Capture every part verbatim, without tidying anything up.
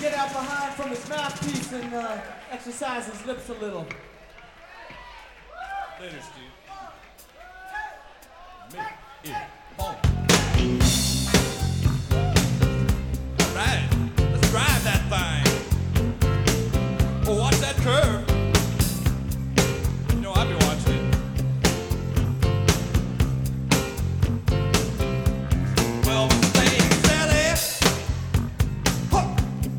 get out behind from his mouthpiece and uh, exercise his lips a little. Later, Steve. Make it fun. All right, let's drive that thing. Oh, watch that curve. You know, I've been watching it. Well, stay steady. Huh.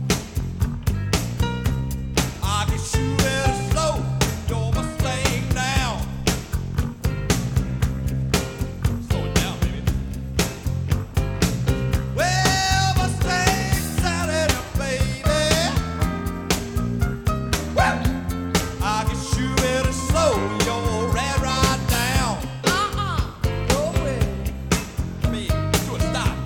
I can shoot it slow. You're my staying down. Slow it down, baby. Well, my staying steady, baby. Woo! I can shoot it slow. You're red right down. Uh-uh. No way. I mean, do a stop.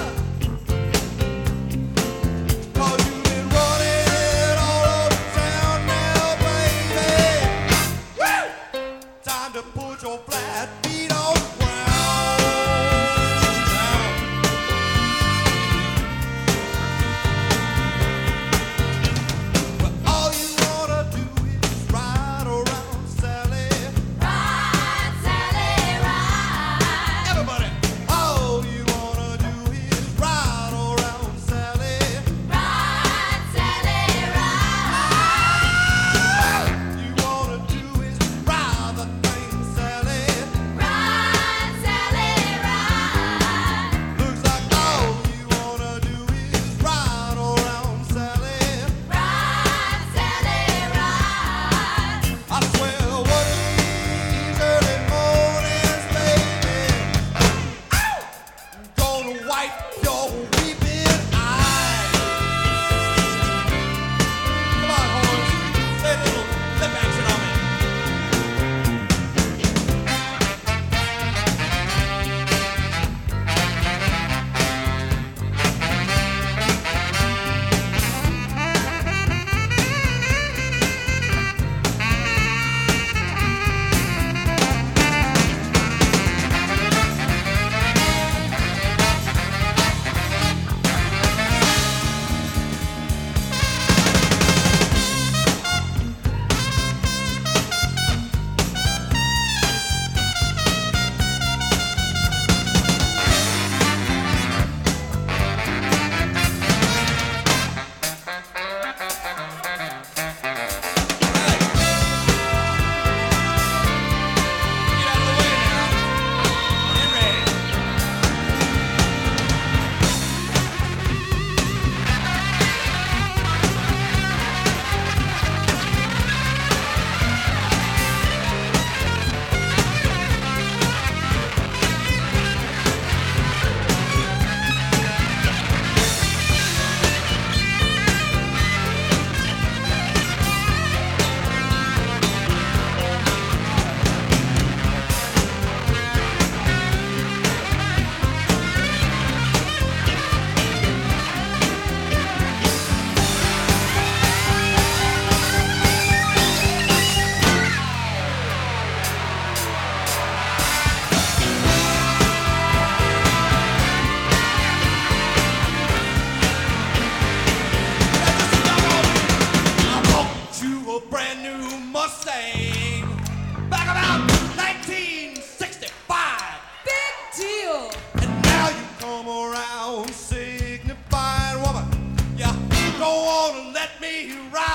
Cause you've been running it all over town now, baby. Woo! Time to put your flat feet on the ground. Well, all you wanna do is ride around, Sally. Ride, Sally, ride. Everybody, all you wanna do is ride around, Sally. Ride, Sally, ride. You wanna do is ride the thing, Sally. Ride, Sally, ride. Looks like all you wanna do is ride around, Sally. Ride, Sally, ride. I swear, one of these early mornings, baby, I'm gonna wipe your weeping eyes. Come on, horse, play a little lip action on me. Get out of the way now. Get ready. I bought you a brand new Mustang back about nineteen sixty-five. Big deal. And now you come around signifying, woman, you don't want to let me ride.